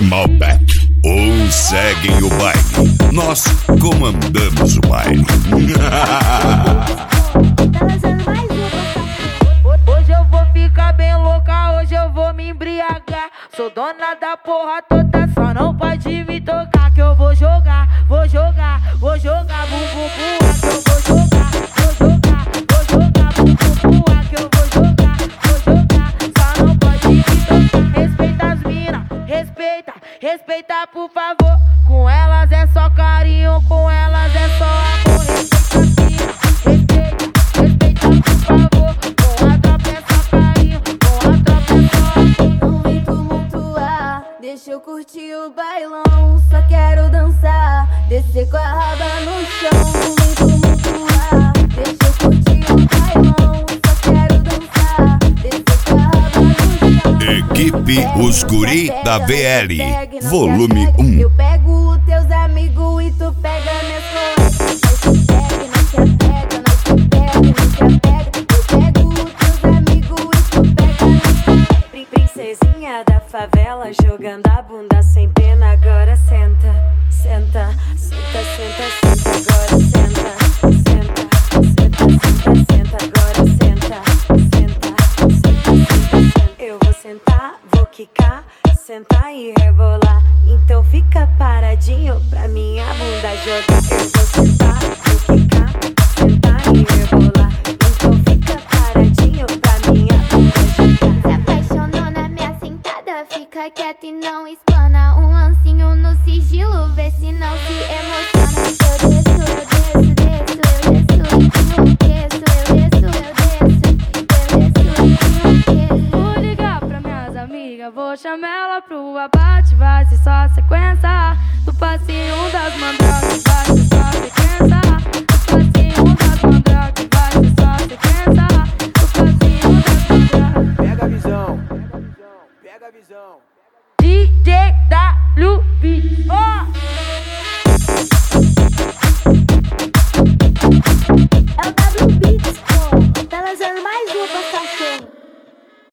Malbec. Uns seguem o baile, nós comandamos o baile. Hoje eu vou ficar bem louca, hoje eu vou me embriagar. Sou dona da porra toda, só não pode me tocar. Que eu vou jogar, vou jogar, vou jogar bum bum bum. Que eu vou jogar, vou jogar, vou jogar bum bum bum. Que eu vou jogar, só não pode me tocar. Respeita as mina, respeita, respeita por favor. Com elas é só carinho, com elas é só amor. Respeita as mina, respeita, respeita por favor. Com a tropa é só carinho, com a tropa é só amor. Não vem tumultuar, deixa eu curtir o bailão. Só quero dançar, descer com a raba no chão. Não vem tumultuar, deixa eu curtir o bailão. Só quero dançar, descer com a raba no chão. Equipe Os Guri da VL, volume 1. Eu pego os teus amigos e tu pega minhas coisas. Nós se pega, nós se apega, nós se pega, nós se apega. Eu pego os teus amigos e tu pega minhas coisas. Princesinha da favela, jogando a bunda sem pena. Agora senta, senta, senta, senta, senta. Agora senta, senta, senta, senta, senta. Agora senta, senta, senta, senta, senta. Eu vou sentar, vou quicar, sentar e rebolar. Então fica paradinho pra minha bunda jogar. Eu vou sentar, vou quicar, sentar e rebolar. Então fica paradinho pra minha bunda jogar. Se apaixonou na minha sentada, fica quieto e não explana. Um lancinho no sigilo, vê se não se emociona. Eu desço, eu desço, desço, eu desço, enlouqueço. Eu desço, eu desço, eu desço, enlouqueço. Vou ligar pra minhas amigas, vou chamar ela pro abate. Vai ser só sequência do passinho das mandrogas.